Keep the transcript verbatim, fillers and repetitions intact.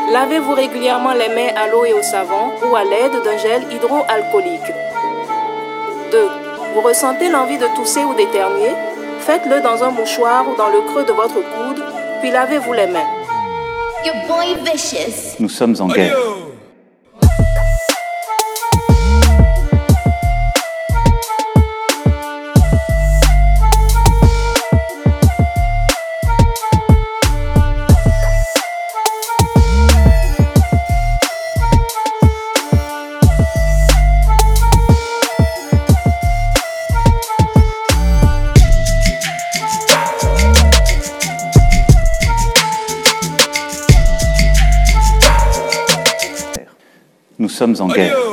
Lavez-vous régulièrement les mains à l'eau et au savon ou à l'aide d'un gel hydroalcoolique. deux. Vous ressentez l'envie de tousser ou d'éternuer? Faites-le dans un mouchoir ou dans le creux de votre coude, puis lavez-vous les mains. Your boy vicious. Nous sommes en guerre. Nous sommes en guerre.